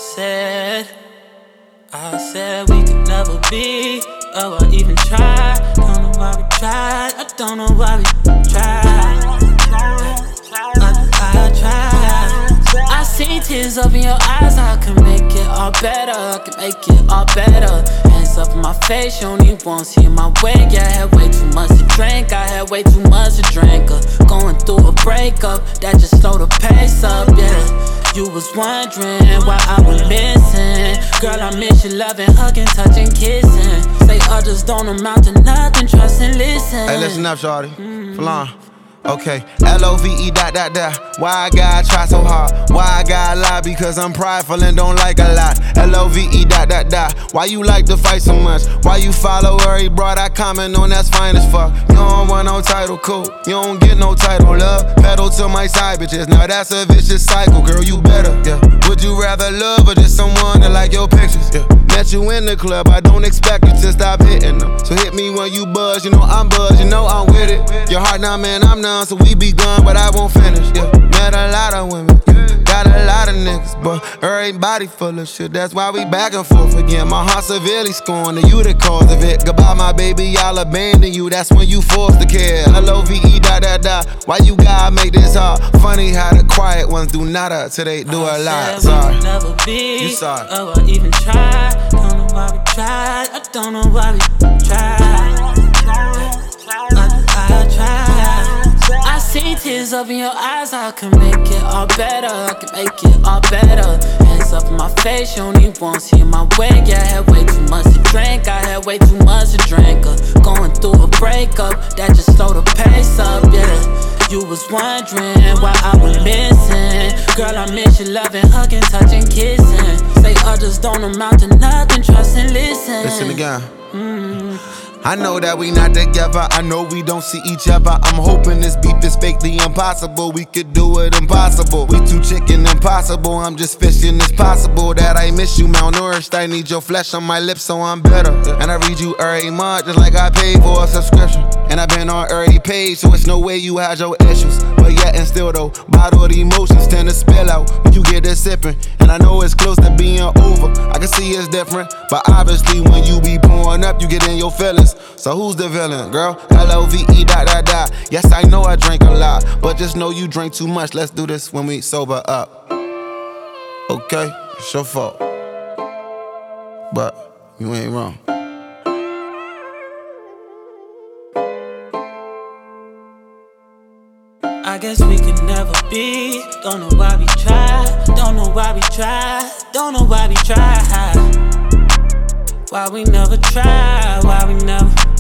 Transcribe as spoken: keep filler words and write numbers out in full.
said, I said we could never be. Oh, I even tried. Don't know why we tried. I don't know why we tried. I, I tried. I see tears up in your eyes. I can make it all better. I can make it all better. Hands up in my face. You only won't see my way. Yeah, I had way too much to drink. I had way too much to drink. Uh, going through a breakup that just slowed the pace up. Yeah. You was wondering why I was missing. Girl, I miss you loving, hugging, touching, kissing. Say others don't amount to nothing, trust and listen. Hey, listen up, shawty. Mm-hmm. Flan. Okay, L O V E dot dot dot. Why I gotta try so hard? Why I gotta lie? Because I'm prideful and don't like a lot. L O V E dot dot dot. Why you like to fight so much? Why you follow every broad I comment on? That's fine as fuck. You don't want no title, cool. You don't get no title, love. Pedal to my side bitches. Now that's a vicious cycle, girl. You better, yeah. Would you rather love or just someone that like your pictures? Yeah. Met you in the club, I don't expect you to stop hitting them. So hit me when you buzz, you know I'm buzzed, you know I'm with it. Your heart now, man, I'm numb, so we begun, but I won't finish. Yeah, met a lot of women, got a lot of niggas, but everybody full of shit. That's why we back and forth again. My heart severely scorned, and you the cause of it. Goodbye, my baby, I'll abandon you. That's when you forced to care. L O V E dot dot dot. Why you gotta make this hard? Funny how the quiet ones do nada till they do a lot. Sorry, never be. You sorry. Oh, I even tried. Don't know why we tried. I don't know why we tried. I, I tried. I see tears up in your eyes. I can make it all better. I can make it all better. Hands up in my face. You only won't see my way. Yeah, I had way too much to drink. I had way too much to drink. Uh, going through a breakup that just slowed the pace up. Yeah. You was wondering why I was missing. Girl, I miss you loving, hugging, touching, kissing. Say others don't amount to nothing, trust and listen. Listen again. Mm-hmm. I know that we not together, I know we don't see each other. I'm hoping this beef is fake, the impossible. We could do it impossible. We too chicken impossible. I'm just fishing, it's possible that I miss you malnourished. I need your flesh on my lips so I'm better. And I read you every month just like I paid for a subscription. And I've been on every page, so it's no way you had your issues. But yet and still though, bottled emotions tend to spill out when you get to sipping. And I know it's close to being over, I can see it's different. But obviously when you be pouring up, you get in your feelings. So who's the villain, girl? L O V E dot dot dot. Yes, I know I drink a lot, but just know you drink too much. Let's do this when we sober up. Okay, it's your fault, but you ain't wrong. I guess we could never be. Don't know why we tried. Don't know why we tried. Don't know why we tried. Why we never tried. Why we never